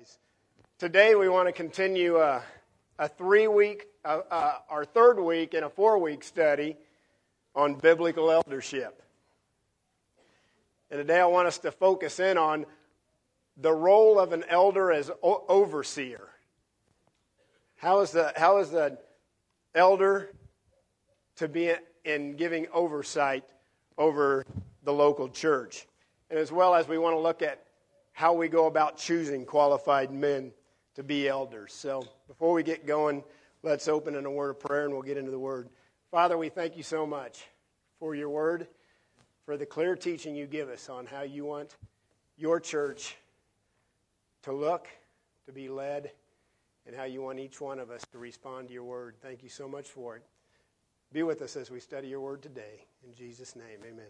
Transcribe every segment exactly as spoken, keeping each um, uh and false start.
guys. Today we want to continue a, a three-week, uh, uh, our third week in a four-week study on biblical eldership. And today I want us to focus in on the role of an elder as o- overseer. How is the how is the elder to be in giving oversight over the local church? And as well as we want to look at how we go about choosing qualified men to be elders. So before we get going, let's open in a word of prayer and we'll get into the word. Father, we thank you so much for your word, for the clear teaching you give us on how you want your church to look, to be led, and how you want each one of us to respond to your word. Thank you so much for it. Be with us as we study your word today. In Jesus' name, amen.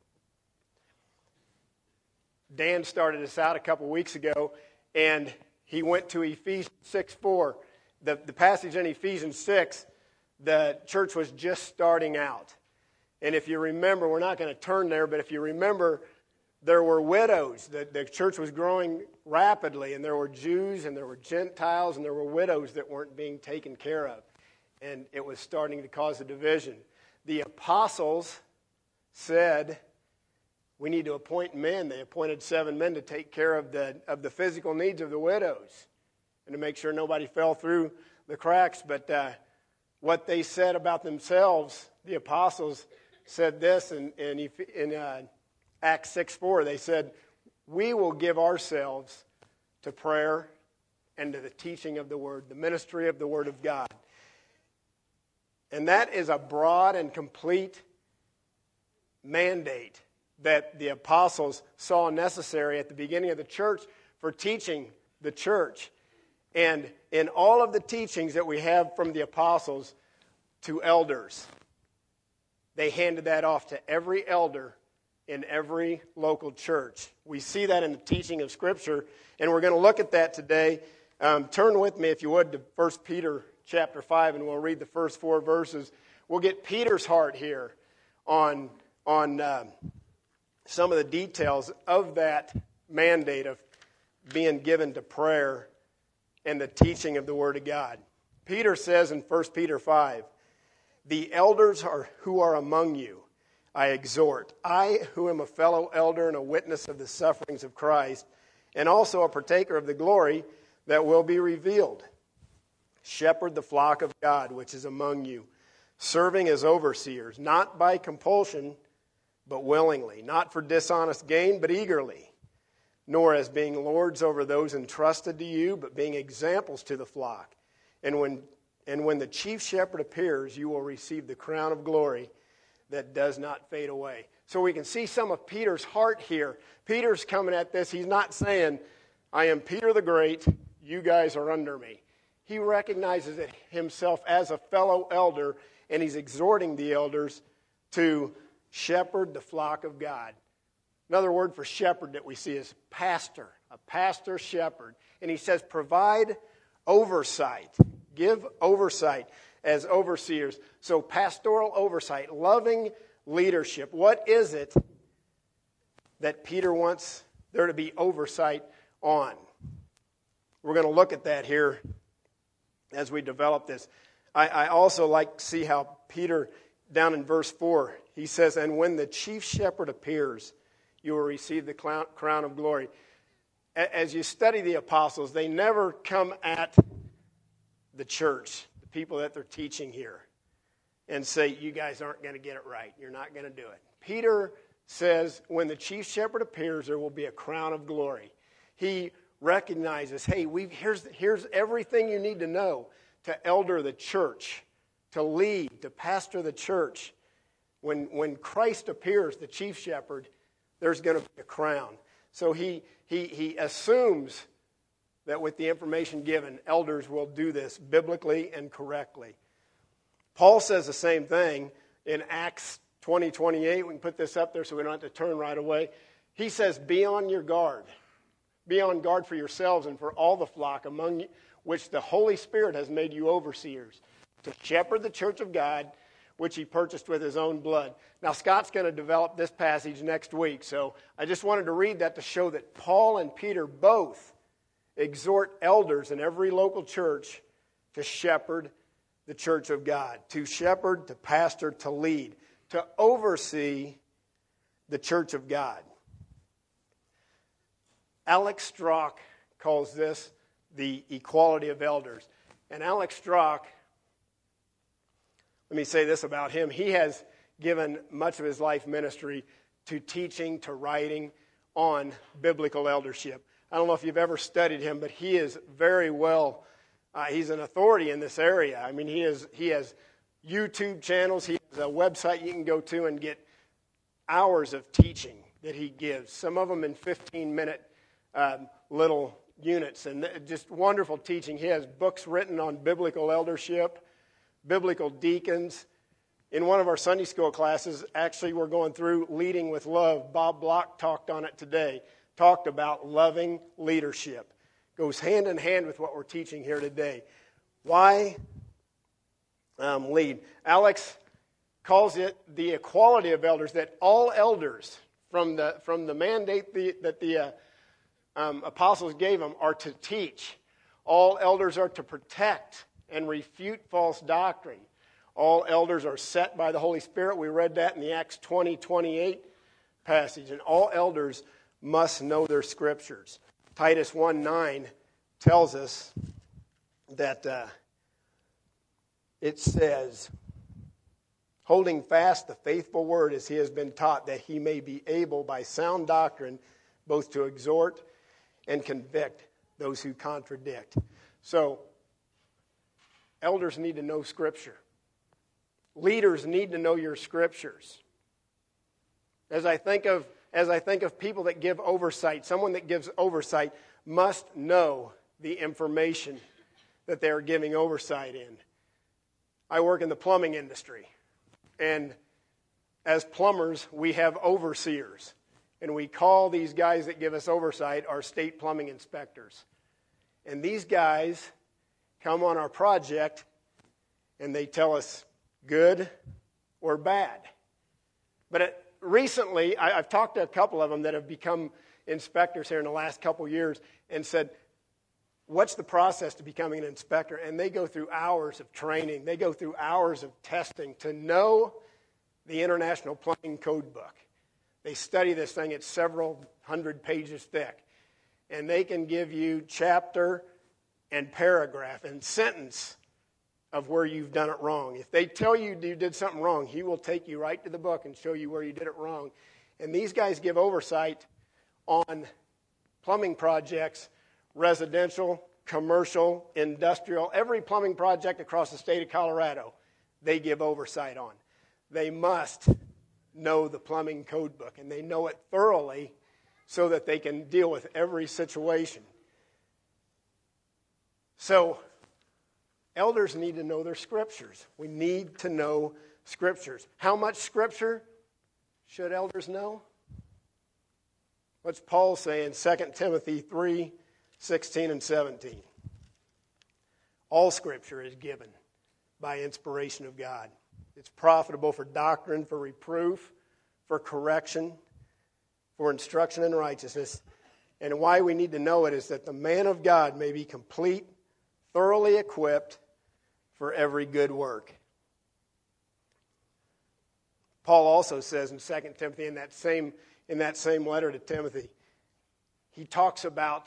Dan started us out a couple weeks ago, and he went to Ephesians six four. The, the passage in Ephesians six, the church was just starting out. And if you remember, we're not going to turn there, but if you remember, there were widows. The, the church was growing rapidly, and there were Jews, and there were Gentiles, and there were widows that weren't being taken care of. And it was starting to cause a division. The apostles said, we need to appoint men. They appointed seven men to take care of the of the physical needs of the widows and to make sure nobody fell through the cracks. But uh, what they said about themselves, the apostles said this in, in, in uh, Acts six four. They said, we will give ourselves to prayer and to the teaching of the word, the ministry of the word of God. And that is a broad and complete mandate that the apostles saw necessary at the beginning of the church for teaching the church. And in all of the teachings that we have from the apostles to elders, they handed that off to every elder in every local church. We see that in the teaching of Scripture, and we're going to look at that today. Um, turn with me, if you would, to First Peter chapter five, and we'll read the first four verses. We'll get Peter's heart here on, on uh, some of the details of that mandate of being given to prayer and the teaching of the Word of God. Peter says in First Peter five, the elders are who are among you, I exhort. I, who am a fellow elder and a witness of the sufferings of Christ, and also a partaker of the glory that will be revealed. Shepherd the flock of God which is among you, serving as overseers, not by compulsion, but willingly, not for dishonest gain, but eagerly, nor as being lords over those entrusted to you, but being examples to the flock. And when and when the chief shepherd appears, you will receive the crown of glory that does not fade away. So we can see some of Peter's heart here. Peter's coming at this. He's not saying, I am Peter the Great, you guys are under me. He recognizes it himself as a fellow elder, and he's exhorting the elders to shepherd the flock of God. Another word for shepherd that we see is pastor, a pastor shepherd. And he says provide oversight, give oversight as overseers. So pastoral oversight, loving leadership. What is it that Peter wants there to be oversight on? We're going to look at that here as we develop this. I, I also like to see how Peter, down in verse four, he says, and when the chief shepherd appears, you will receive the crown of glory. As you study the apostles, they never come at the church, the people that they're teaching here, and say, you guys aren't going to get it right. You're not going to do it. Peter says, when the chief shepherd appears, there will be a crown of glory. He recognizes, hey, we here's here's everything you need to know to elder the church, to lead, to pastor the church. When when Christ appears, the chief shepherd, there's going to be a crown. So he he he assumes that with the information given, elders will do this biblically and correctly. Paul says the same thing in Acts twenty twenty-eight. We can put this up there so we don't have to turn right away. He says, be on your guard. Be on guard for yourselves and for all the flock among you, which the Holy Spirit has made you overseers, to shepherd the church of God, which he purchased with his own blood. Now, Scott's going to develop this passage next week, so I just wanted to read that to show that Paul and Peter both exhort elders in every local church to shepherd the church of God, to shepherd, to pastor, to lead, to oversee the church of God. Alex Strauch calls this the equality of elders. And Alex Strauch, let me say this about him. He has given much of his life ministry to teaching, to writing on biblical eldership. I don't know if you've ever studied him, but he is very well, uh, he's an authority in this area. I mean, he is he has YouTube channels, he has a website you can go to and get hours of teaching that he gives. Some of them in fifteen-minute um, little units, and just wonderful teaching. He has books written on biblical eldership, biblical deacons. In one of our Sunday school classes, actually we're going through Leading with Love. Bob Block talked on it today, talked about loving leadership. Goes hand in hand with what we're teaching here today. Why um, lead? Alex calls it the equality of elders, that all elders, from the, from the mandate the, that the uh, um, apostles gave them, are to teach. All elders are to protect and refute false doctrine. All elders are set by the Holy Spirit. We read that in the Acts twenty twenty-eight passage. And all elders must know their scriptures. Titus one nine tells us that uh, it says, holding fast the faithful word as he has been taught, that he may be able by sound doctrine both to exhort and convict those who contradict. So, elders need to know Scripture. Leaders need to know your Scriptures. As I think of as I think of people that give oversight, someone that gives oversight must know the information that they are giving oversight in. I work in the plumbing industry, and as plumbers, we have overseers, and we call these guys that give us oversight our state plumbing inspectors. And these guys come on our project, and they tell us good or bad. But it, recently, I, I've talked to a couple of them that have become inspectors here in the last couple years and said, what's the process to becoming an inspector? And they go through hours of training. They go through hours of testing to know the International Plumbing Code Book. They study this thing. It's several hundred pages thick. And they can give you chapter and paragraph and sentence of where you've done it wrong. If they tell you you did something wrong, he will take you right to the book and show you where you did it wrong. And these guys give oversight on plumbing projects, residential, commercial, industrial, every plumbing project across the state of Colorado, they give oversight on. They must know the plumbing code book, and they know it thoroughly so that they can deal with every situation. So, elders need to know their scriptures. We need to know scriptures. How much scripture should elders know? What's Paul say in Second Timothy three sixteen and seventeen? All scripture is given by inspiration of God. It's profitable for doctrine, for reproof, for correction, for instruction in righteousness. And why we need to know it is that the man of God may be complete, thoroughly equipped for every good work. Paul also says in Second Timothy, in that same in that same letter to Timothy, he talks about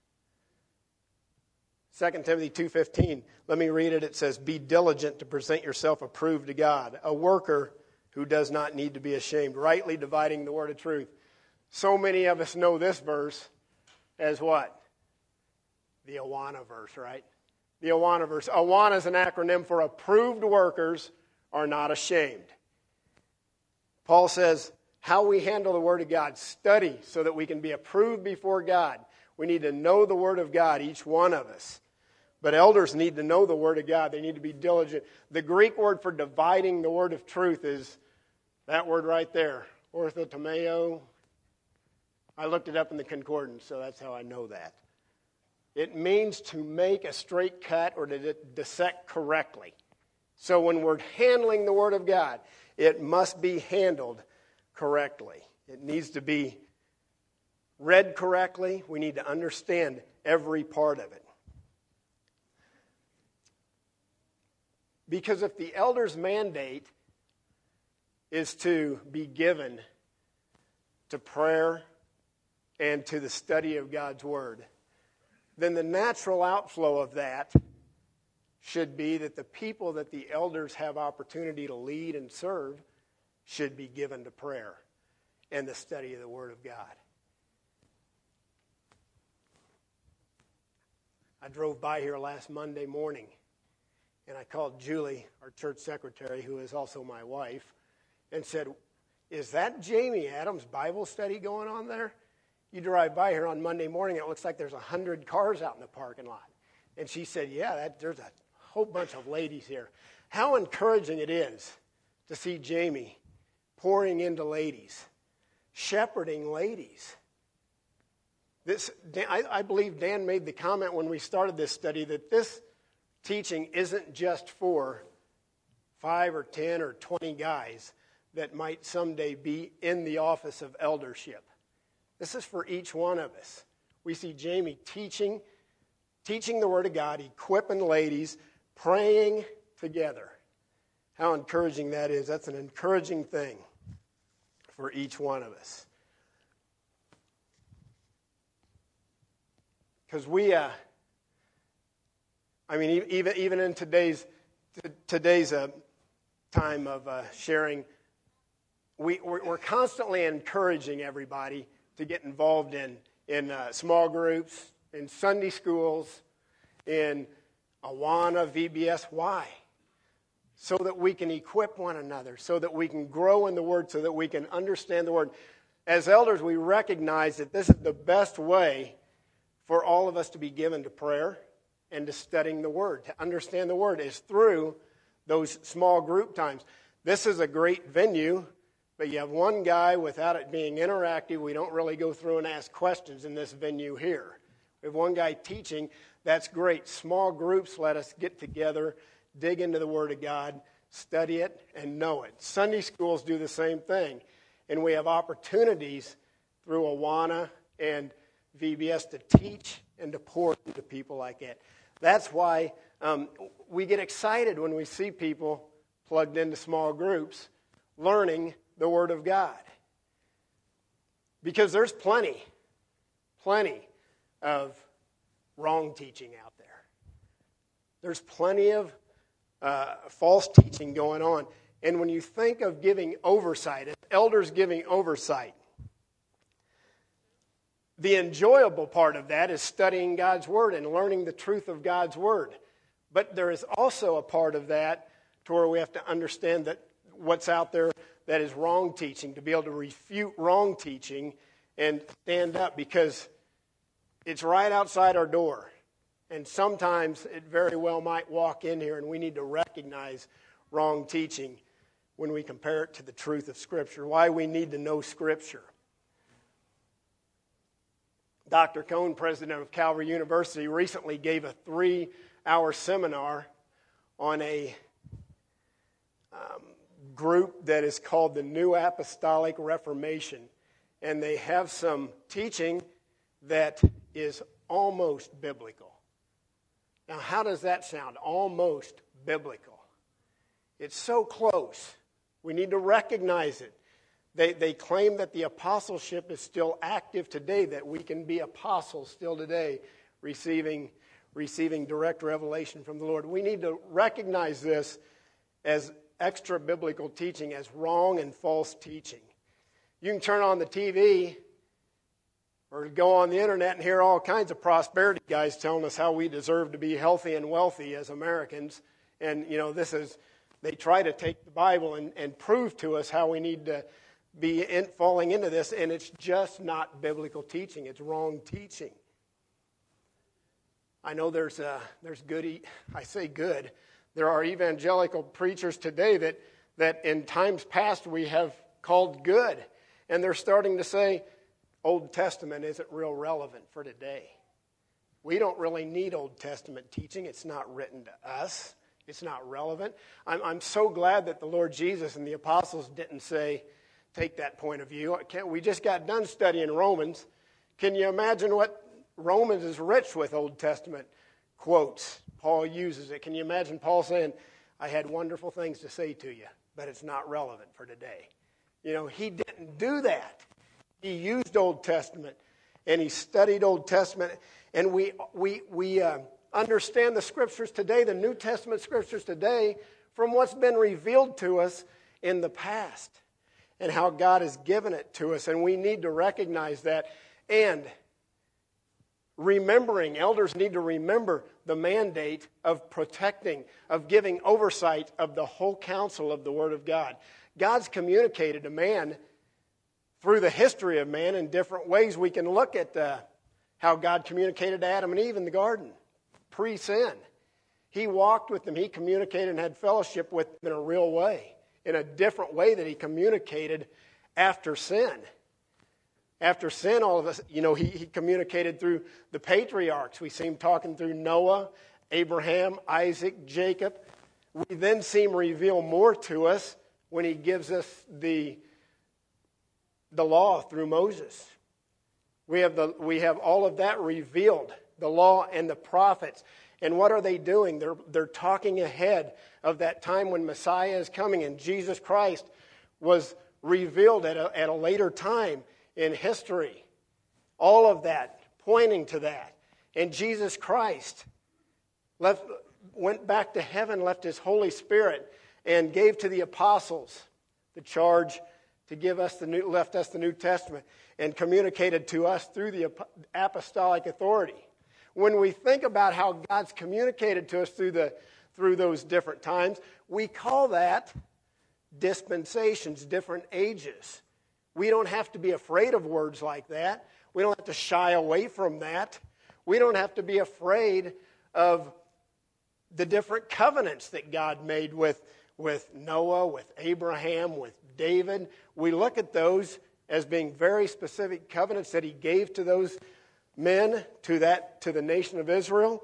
Second Timothy two fifteen. Let me read it. It says, "Be diligent to present yourself approved to God, a worker who does not need to be ashamed, rightly dividing the word of truth." So many of us know this verse as what? The Awana verse, right? The Awana verse. Awana is an acronym for approved workers are not ashamed. Paul says, how we handle the Word of God. Study so that we can be approved before God. We need to know the Word of God, each one of us. But elders need to know the Word of God. They need to be diligent. The Greek word for dividing the Word of truth is that word right there, orthotomeo. I looked it up in the concordance, so that's how I know that. It means to make a straight cut or to dissect correctly. So when we're handling the Word of God, it must be handled correctly. It needs to be read correctly. We need to understand every part of it. Because if the elder's mandate is to be given to prayer and to the study of God's Word, then the natural outflow of that should be that the people that the elders have opportunity to lead and serve should be given to prayer and the study of the Word of God. I drove by here last Monday morning, and I called Julie, our church secretary, who is also my wife, and said, "Is that Jamie Adams' Bible study going on there? You drive by here on Monday morning, it looks like there's a hundred cars out in the parking lot." And she said, "Yeah, that, there's a whole bunch of ladies here." How encouraging it is to see Jamie pouring into ladies, shepherding ladies. This, I, I believe Dan made the comment when we started this study that this teaching isn't just for five or ten or twenty guys that might someday be in the office of eldership. This is for each one of us. We see Jamie teaching, teaching the Word of God, equipping ladies, praying together. How encouraging that is. That's an encouraging thing for each one of us. Because we, uh, I mean, even even in today's today's uh, time of uh, sharing, we we're, we're constantly encouraging everybody to get involved in in uh, small groups, in Sunday schools, in Awana, V B S. Why? So that we can equip one another, so that we can grow in the Word, so that we can understand the Word. As elders, we recognize that this is the best way for all of us to be given to prayer and to studying the Word. To understand the Word is through those small group times. This is a great venue, but you have one guy without it being interactive. We don't really go through and ask questions in this venue here. We have one guy teaching. That's great. Small groups let us get together, dig into the Word of God, study it, and know it. Sunday schools do the same thing. And we have opportunities through Awana and V B S to teach and to pour into people like that. That's why um, we get excited when we see people plugged into small groups learning the Word of God. Because there's plenty, plenty of wrong teaching out there. There's plenty of uh, false teaching going on. And when you think of giving oversight, elders giving oversight, the enjoyable part of that is studying God's Word and learning the truth of God's Word. But there is also a part of that to where we have to understand that what's out there that is wrong teaching, to be able to refute wrong teaching and stand up, because it's right outside our door. And sometimes it very well might walk in here, and we need to recognize wrong teaching when we compare it to the truth of Scripture. Why we need to know Scripture. Doctor Cohn, president of Calvary University, recently gave a three-hour seminar on a um, group that is called the New Apostolic Reformation. And they have some teaching that is almost biblical. Now, how does that sound? Almost biblical. It's so close. We need to recognize it. They, they claim that the apostleship is still active today, that we can be apostles still today, receiving, receiving direct revelation from the Lord. We need to recognize this as extra-biblical teaching, as wrong and false teaching. You can turn on the T V or go on the internet and hear all kinds of prosperity guys telling us how we deserve to be healthy and wealthy as Americans. And, you know, this is, they try to take the Bible and, and prove to us how we need to be in, falling into this, and it's just not biblical teaching. It's wrong teaching. I know there's uh, there's good, I say good, there are evangelical preachers today that, that in times past we have called good, and they're starting to say Old Testament isn't real relevant for today. We don't really need Old Testament teaching. It's not written to us. It's not relevant. I'm, I'm so glad that the Lord Jesus and the apostles didn't say, take that point of view. We just got done studying Romans. Can you imagine what Romans is rich with Old Testament quotes. Paul uses it. Can you imagine Paul saying, I had wonderful things to say to you, but it's not relevant for today. You know, he didn't do that. He used Old Testament, and he studied Old Testament, and we we we uh, understand the Scriptures today, the New Testament Scriptures today, from what's been revealed to us in the past, and how God has given it to us, and we need to recognize that, and remembering, elders need to remember the mandate of protecting, of giving oversight of the whole counsel of the Word of God. God's communicated to man through the history of man in different ways. We can look at uh, how God communicated to Adam and Eve in the garden, pre-sin. He walked with them. He communicated and had fellowship with them in a real way, in a different way that he communicated after sin. After sin, all of us, you know, he, he communicated through the patriarchs. We see him talking through Noah, Abraham, Isaac, Jacob. We then see him reveal more to us when he gives us the, the law through Moses. We have, the, we have all of that revealed, the law and the prophets. And what are they doing? They're, they're talking ahead of that time when Messiah is coming, and Jesus Christ was revealed at a, at a later time in history. All of that pointing to that. And Jesus Christ left, went back to heaven, left his Holy Spirit, and gave to the apostles the charge to give us the new, left us the New Testament, and communicated to us through the apostolic authority. When we think about how God's communicated to us through the through those different times, we call that dispensations, different ages. We don't have to be afraid of words like that. We don't have to shy away from that. We don't have to be afraid of the different covenants that God made with, with Noah, with Abraham, with David. We look at those as being very specific covenants that he gave to those men, to that, to the nation of Israel.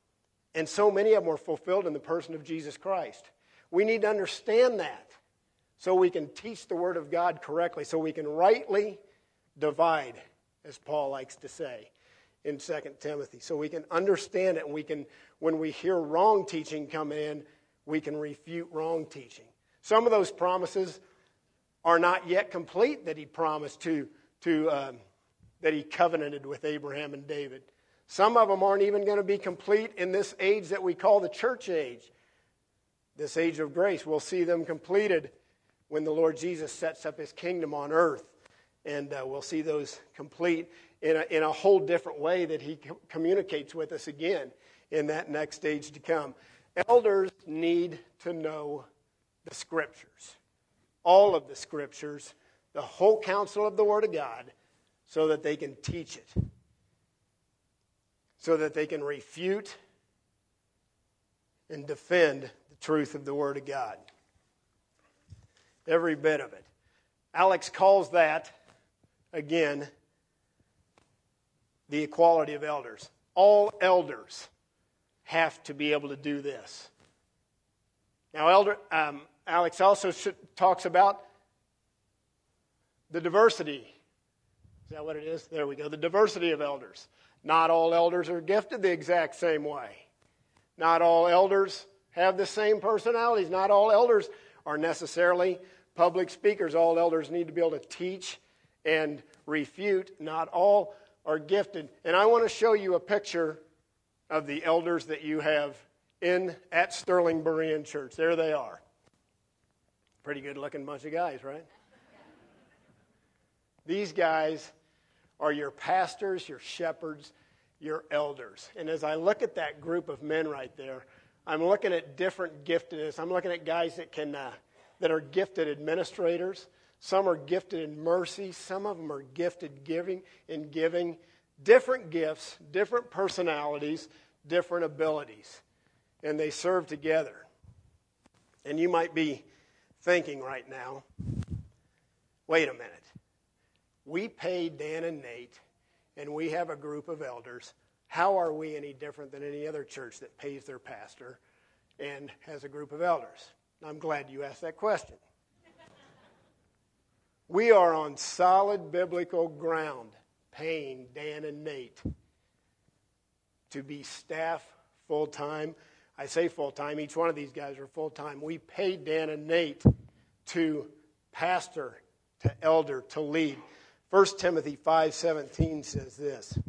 And so many of them were fulfilled in the person of Jesus Christ. We need to understand that, so we can teach the Word of God correctly, so we can rightly divide, as Paul likes to say in Second Timothy. So we can understand it, and we can, when we hear wrong teaching come in, we can refute wrong teaching. Some of those promises are not yet complete that he promised to, to um, that he covenanted with Abraham and David. Some of them aren't even going to be complete in this age that we call the church age, this age of grace. We'll see them completed when the Lord Jesus sets up his kingdom on earth. And uh, we'll see those complete in a, in a whole different way that he co- communicates with us again in that next age to come. Elders need to know the Scriptures, all of the Scriptures, the whole counsel of the Word of God, so that they can teach it, so that they can refute and defend the truth of the Word of God. Every bit of it. Alex calls that, again, the equality of elders. All elders have to be able to do this. Now, elder, um, Alex also sh- talks about the diversity. Is that what it is? There we go. The diversity of elders. Not all elders are gifted the exact same way. Not all elders have the same personalities. Not all elders are necessarily public speakers. All elders need to be able to teach and refute. Not all are gifted. And I want to show you a picture of the elders that you have in at Sterling Berean Church. There they are. Pretty good looking bunch of guys, right? These guys are your pastors, your shepherds, your elders. And as I look at that group of men right there, I'm looking at different giftedness. I'm looking at guys that can uh, that are gifted administrators. Some are gifted in mercy. Some of them are gifted giving in giving. Different gifts, different personalities, different abilities. And they serve together. And you might be thinking right now, wait a minute. We pay Dan and Nate, and we have a group of elders. How are we any different than any other church that pays their pastor and has a group of elders? I'm glad you asked that question. We are on solid biblical ground paying Dan and Nate to be staff full-time. I say full-time. Each one of these guys are full-time. We paid Dan and Nate to pastor, to elder, to lead. First Timothy five seventeen says this.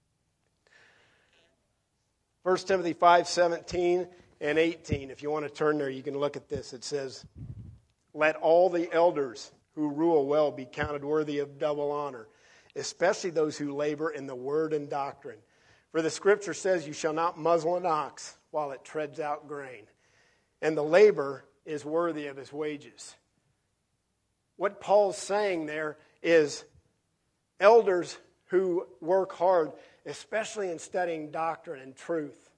First Timothy five seventeen and eighteen. If you want to turn there, you can look at this. It says, "Let all the elders who rule well be counted worthy of double honor, especially those who labor in the word and doctrine. For the scripture says, you shall not muzzle an ox while it treads out grain, and the labor is worthy of his wages." What Paul's saying there is elders who work hard, especially in studying doctrine and truth.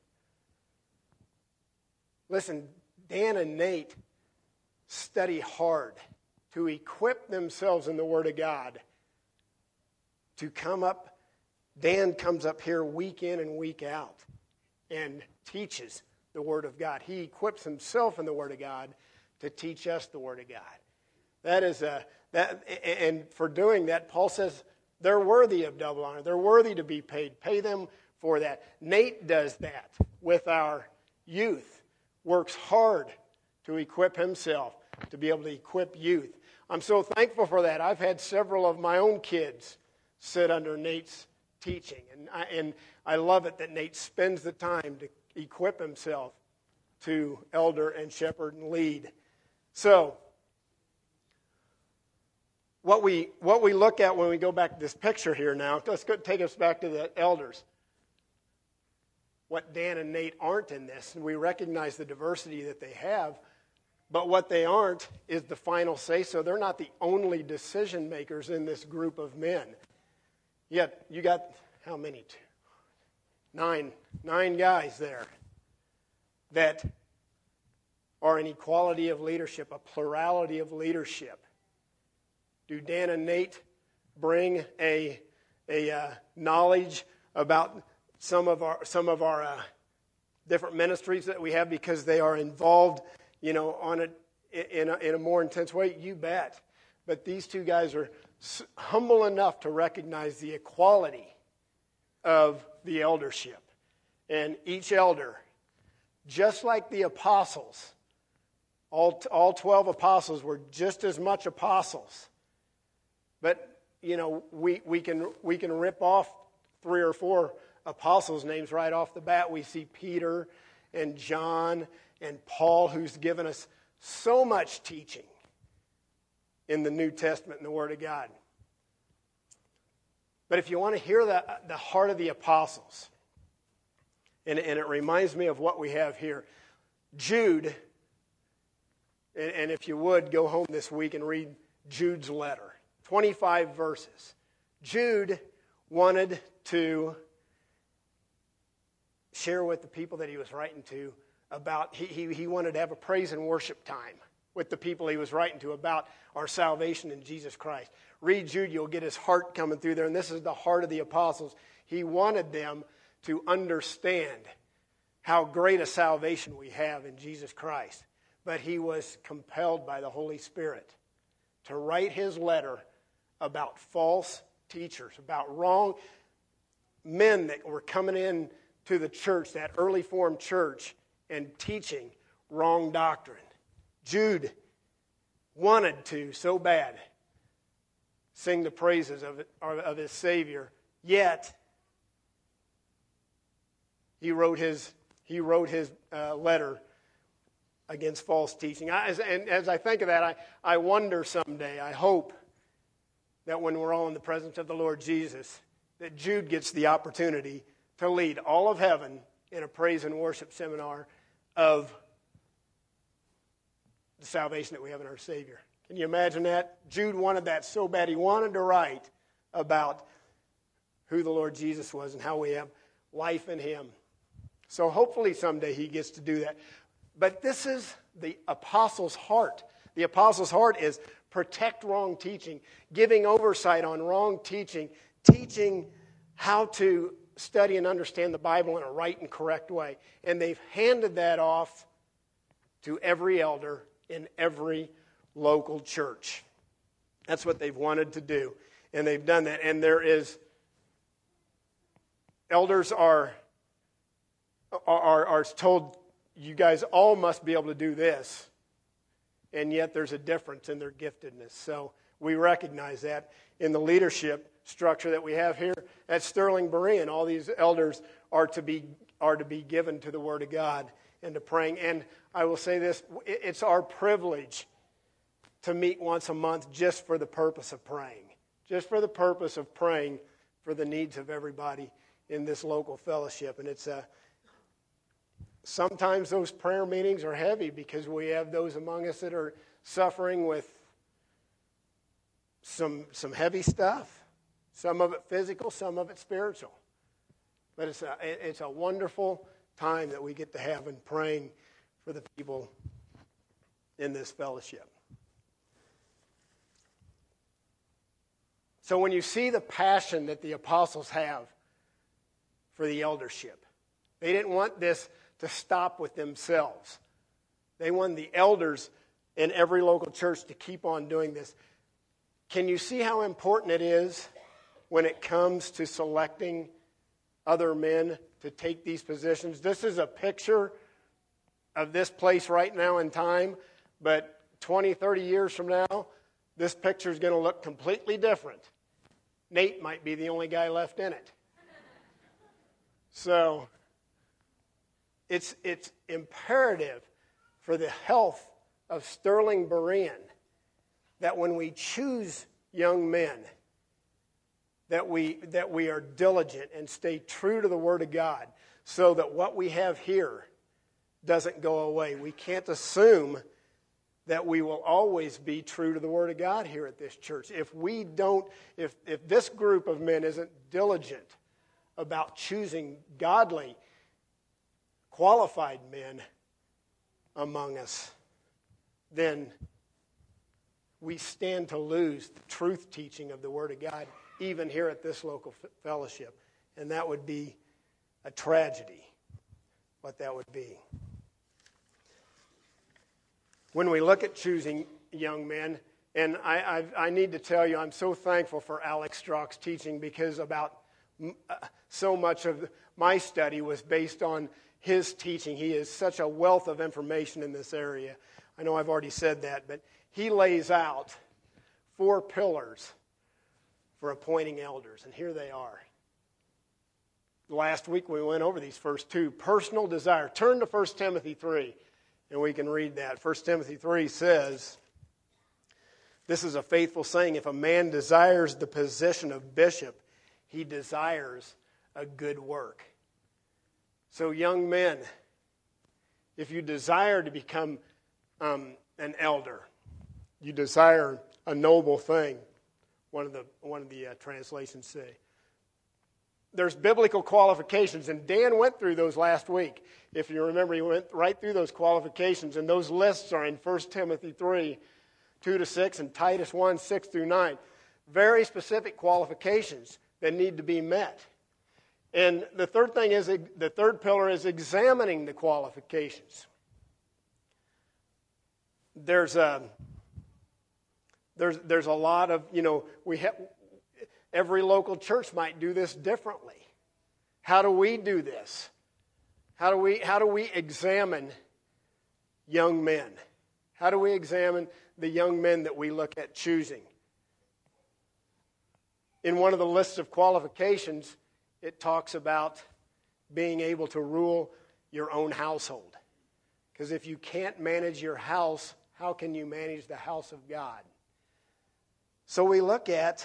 Listen, Dan and Nate study hard to equip themselves in the Word of God, to come up. Dan comes up here week in and week out and teaches the Word of God. He equips himself in the Word of God to teach us the Word of God. That is a that, and for doing that, Paul says they're worthy of double honor. They're worthy to be paid. Pay them for that. Nate does that with our youth. Works hard to equip himself to be able to equip youth. I'm so thankful for that. I've had several of my own kids sit under Nate's teaching, and I, and I love it that Nate spends the time to equip himself to elder and shepherd and lead. So, what we what we look at when we go back to this picture here now, let's go take us back to the elders. What Dan and Nate aren't in this, and we recognize the diversity that they have, but what they aren't is the final say so. They're not the only decision makers in this group of men. Yet you got how many? Two, nine, nine guys there that are an equality of leadership, a plurality of leadership. Do Dan and Nate bring a a uh, knowledge about some of our some of our uh, different ministries that we have because they are involved, you know, on it in a, in a more intense way? You bet. But these two guys are humble enough to recognize the equality of the eldership, and each elder, just like the apostles, all all twelve apostles were just as much apostles. But, you know, we, we can we can rip off three or four apostles' names right off the bat. We see Peter and John and Paul, who's given us so much teaching in the New Testament and the Word of God. But if you want to hear the, the heart of the apostles, and, and it reminds me of what we have here, Jude, and, and if you would, go home this week and read Jude's letter. twenty-five verses. Jude wanted to share with the people that he was writing to about, he, he, he wanted to have a praise and worship time with the people he was writing to about our salvation in Jesus Christ. Read Jude, you'll get his heart coming through there, and this is the heart of the apostles. He wanted them to understand how great a salvation we have in Jesus Christ. But he was compelled by the Holy Spirit to write his letter about false teachers, about wrong men that were coming in to the church, that early formed church, and teaching wrong doctrine. Jude wanted to so bad sing the praises of, it, of his Savior, yet he wrote his he wrote his uh, letter against false teaching. I, as, and as I think of that, I, I wonder someday, I hope that when we're all in the presence of the Lord Jesus, that Jude gets the opportunity to lead all of heaven in a praise and worship seminar of the salvation that we have in our Savior. Can you imagine that? Jude wanted that so bad. He wanted to write about who the Lord Jesus was and how we have life in him. So hopefully someday he gets to do that. But this is the apostle's heart. The apostle's heart is protect wrong teaching, giving oversight on wrong teaching, teaching how to study and understand the Bible in a right and correct way. And they've handed that off to every elder in every local church. That's what they've wanted to do. And they've done that. And there is, elders are are, are told, you guys all must be able to do this, and yet there's a difference in their giftedness. So we recognize that in the leadership structure that we have here at Sterling Berean. All these elders are to be are to be given to the Word of God and to praying. And I will say this, it's our privilege to meet once a month just for the purpose of praying. Just for the purpose of praying for the needs of everybody in this local fellowship. And it's a, sometimes those prayer meetings are heavy because we have those among us that are suffering with some some heavy stuff. Some of it physical, some of it spiritual. But it's a, it's a wonderful time that we get to have in praying for the people in this fellowship. So when you see the passion that the apostles have for the eldership, they didn't want this to stop with themselves. They wanted the elders in every local church to keep on doing this. Can you see how important it is when it comes to selecting other men to take these positions? This is a picture of this place right now in time, but twenty, thirty years from now, this picture is going to look completely different. Nate might be the only guy left in it. So it's it's imperative for the health of Sterling Berean that when we choose young men, that we that we are diligent and stay true to the Word of God, so that what we have here doesn't go away. We can't assume that we will always be true to the Word of God here at this church. If we don't, if if this group of men isn't diligent about choosing godly, qualified men among us, then we stand to lose the truth teaching of the Word of God, even here at this local fellowship. And that would be a tragedy, what that would be. When we look at choosing young men, and I, I, I need to tell you, I'm so thankful for Alex Strock's teaching, because about uh, so much of my study was based on his teaching. He is such a wealth of information in this area. I know I've already said that, but he lays out four pillars for appointing elders, and here they are. Last week we went over these first two. Personal desire. Turn to First Timothy three, and we can read that. First Timothy three says, this is a faithful saying, if a man desires the position of bishop, he desires a good work. So young men, if you desire to become um, an elder, you desire a noble thing, one of the one of the uh, translations say. There's biblical qualifications, and Dan went through those last week. If you remember, he went right through those qualifications, and those lists are in First Timothy three, two to six, and Titus one, six through nine. Very specific qualifications that need to be met. And the third thing is, the third pillar is examining the qualifications. There's a, there's, there's a lot of, you know, we have, every local church might do this differently. How do we do this? How do we, how do we examine young men? How do we examine the young men that we look at choosing? In one of the lists of qualifications, it talks about being able to rule your own household. Because if you can't manage your house, how can you manage the house of God? So we look at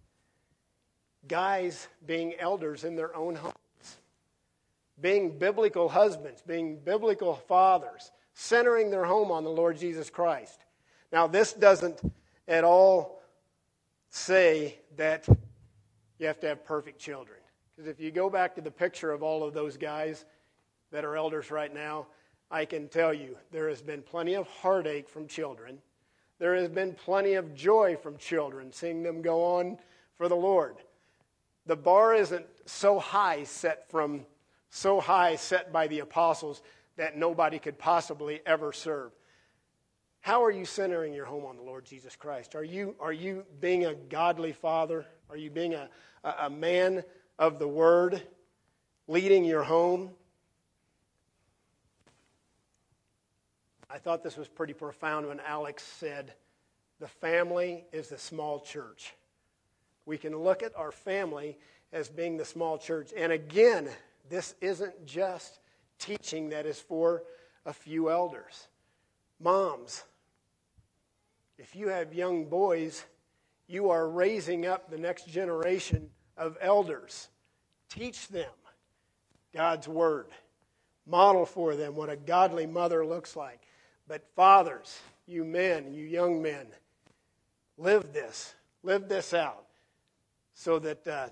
guys being elders in their own homes, being biblical husbands, being biblical fathers, centering their home on the Lord Jesus Christ. Now, this doesn't at all say that you have to have perfect children. Because if you go back to the picture of all of those guys that are elders right now, I can tell you there has been plenty of heartache from children. There has been plenty of joy from children, seeing them go on for the Lord. The bar isn't so high set from so high set by the apostles that nobody could possibly ever serve. How are you centering your home on the Lord Jesus Christ? Are you are you being a godly father? Are you being a, a, a man of the Word, leading your home? I thought this was pretty profound when Alex said, the family is the small church. We can look at our family as being the small church. And again, this isn't just teaching that is for a few elders. Moms, if you have young boys, you are raising up the next generation of elders. Teach them God's word. Model for them what a godly mother looks like. But fathers, you men, you young men, live this. Live this out so that uh,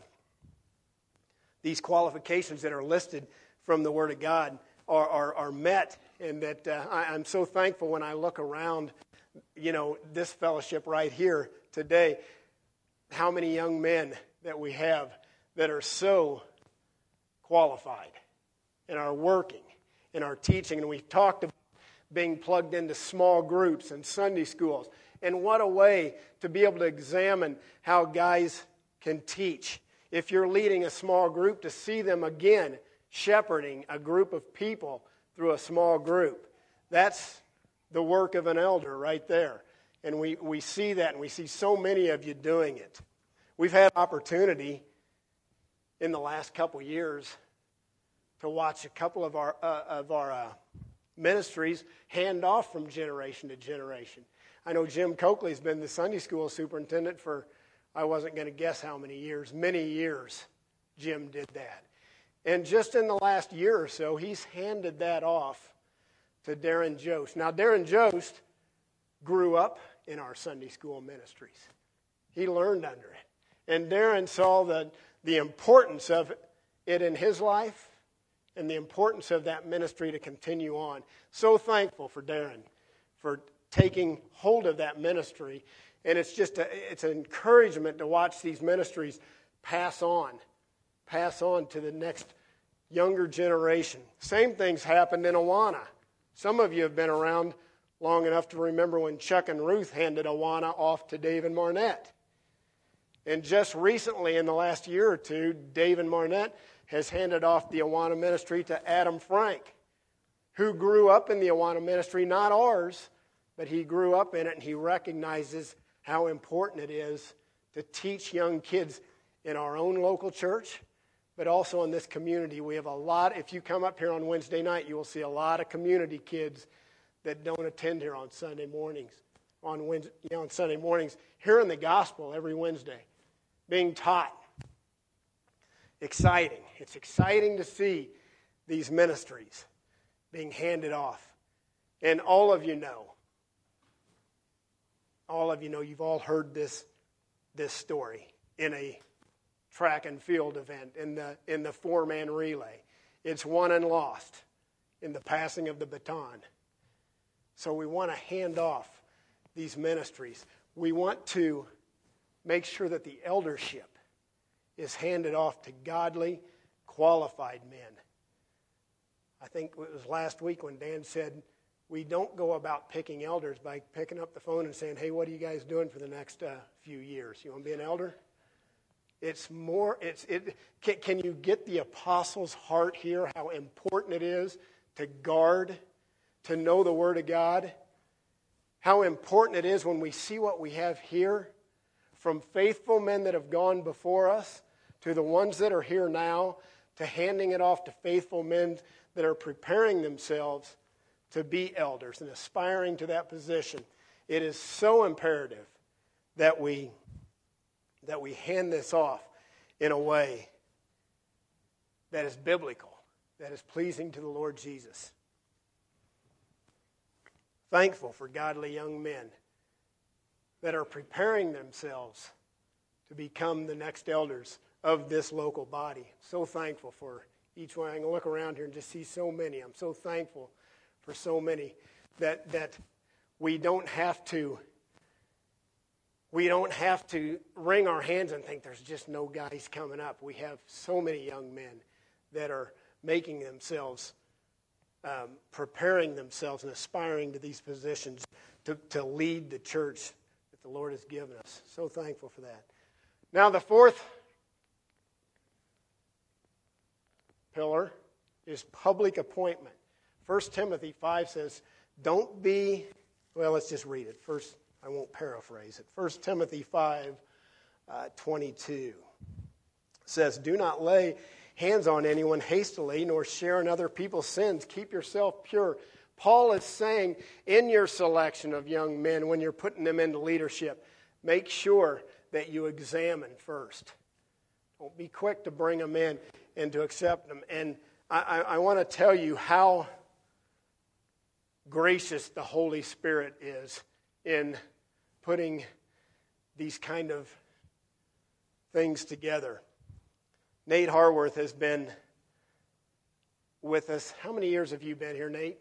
these qualifications that are listed from the Word of God are, are, are met. And that uh, I, I'm so thankful when I look around, you know, this fellowship right here today, how many young men that we have that are so qualified and are working and are teaching. And we've talked about being plugged into small groups and Sunday schools. And what a way to be able to examine how guys can teach. If you're leading a small group, to see them again shepherding a group of people through a small group. That's the work of an elder right there. And we, we see that, and we see so many of you doing it. We've had opportunity in the last couple years to watch a couple of our uh, of our uh, ministries hand off from generation to generation. I know Jim Coakley's been the Sunday school superintendent for, I wasn't going to guess how many years, many years Jim did that. And just in the last year or so, he's handed that off to Darren Jost. Now, Darren Jost grew up in our Sunday school ministries. He learned under it. And Darren saw the, the importance of it in his life and the importance of that ministry to continue on. So thankful for Darren for taking hold of that ministry. And it's just a, it's an encouragement to watch these ministries pass on, pass on to the next younger generation. Same things happened in Awana. Some of you have been around long enough to remember when Chuck and Ruth handed Awana off to Dave and Marnette. And just recently, in the last year or two, Dave and Marnette has handed off the Awana ministry to Adam Frank, who grew up in the Awana ministry, not ours, but he grew up in it, and he recognizes how important it is to teach young kids in our own local church, but also in this community. We have a lot, if you come up here on Wednesday night, you will see a lot of community kids that don't attend here on Sunday mornings, on Wednesday, you know, on Sunday mornings, hearing the gospel every Wednesday, being taught. Exciting. It's exciting to see these ministries being handed off. And all of you know, all of you know, you've all heard this, this story in a track and field event, in the, in the four-man relay. It's won and lost in the passing of the baton. So we want to hand off these ministries. We want to make sure that the eldership is handed off to godly, qualified men. I think it was last week when Dan said, we don't go about picking elders by picking up the phone and saying, hey, what are you guys doing for the next uh, few years? You want to be an elder? It's more, it's it. Can, can you get the apostles' heart here, how important it is to guard, to know the Word of God? How important it is when we see what we have here, from faithful men that have gone before us to the ones that are here now, to handing it off to faithful men that are preparing themselves to be elders and aspiring to that position. It is so imperative that we that we hand this off in a way that is biblical, that is pleasing to the Lord Jesus. Thankful for godly young men that are preparing themselves to become the next elders of this local body. So thankful for each one. I can look around here and just see so many. I'm so thankful for so many that that we don't have to we don't have to wring our hands and think there's just no guys coming up. We have so many young men that are making themselves, um, preparing themselves and aspiring to these positions to, to lead the church that the Lord has given us. So thankful for that. Now the fourth pillar is public appointment. First Timothy five says Don't be, well, let's just read it. First, I won't paraphrase it. First Timothy five uh, twenty-two says, do not lay hands on anyone hastily, nor share in other people's sins. Keep yourself pure. Paul is saying, in your selection of young men, when you're putting them into leadership, make sure that you examine first. Don't be quick to bring them in and to accept them. And I, I, I want to tell you how gracious the Holy Spirit is in putting these kind of things together. Nate Harworth has been with us. How many years have you been here, Nate?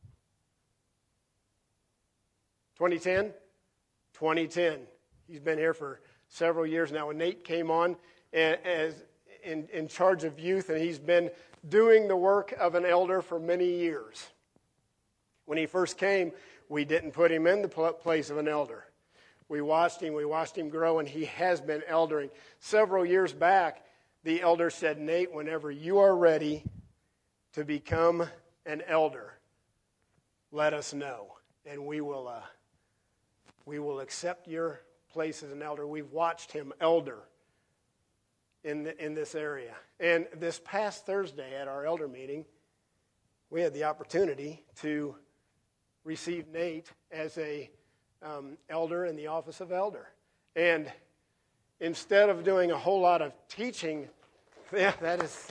twenty ten? twenty ten. He's been here for several years now. When Nate came on as in, in charge of youth, and he's been doing the work of an elder for many years. When he first came, we didn't put him in the place of an elder. We watched him, we watched him grow, and he has been eldering. Several years back, the elder said, Nate, whenever you are ready to become an elder, let us know, and we will uh, we will accept your place as an elder. We've watched him elder in the, in this area. And this past Thursday at our elder meeting, we had the opportunity to receive Nate as a um, elder in the office of elder. And instead of doing a whole lot of teaching, yeah, that is...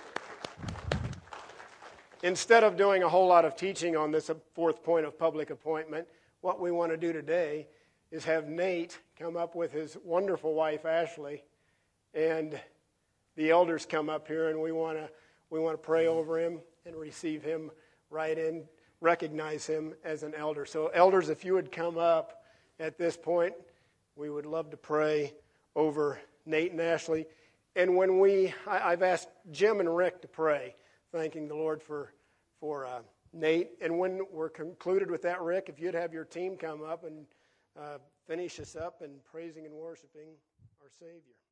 Instead of doing a whole lot of teaching on this fourth point of public appointment, what we want to do today is have Nate come up with his wonderful wife, Ashley, and the elders come up here, and we want to we want to pray over him and receive him right in, recognize him as an elder. So, elders, if you would come up at this point, we would love to pray over Nate and Ashley. And when we, I, I've asked Jim and Rick to pray, thanking the Lord for for uh, Nate. And when we're concluded with that, Rick, if you'd have your team come up and uh, finish us up in praising and worshiping our Savior.